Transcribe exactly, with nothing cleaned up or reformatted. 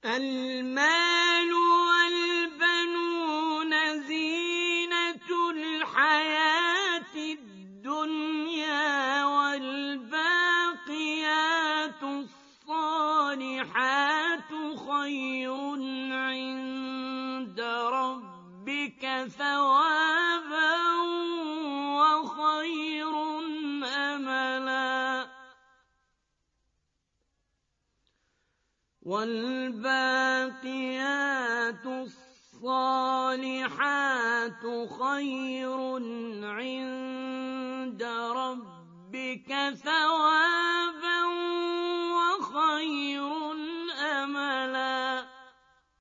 المال والبنون زينة الحياة الدنيا والباقيات الصالحات خير عند ربك ثوابا وخير أملا والباقيات الصالحات خير عند ربك ثوابا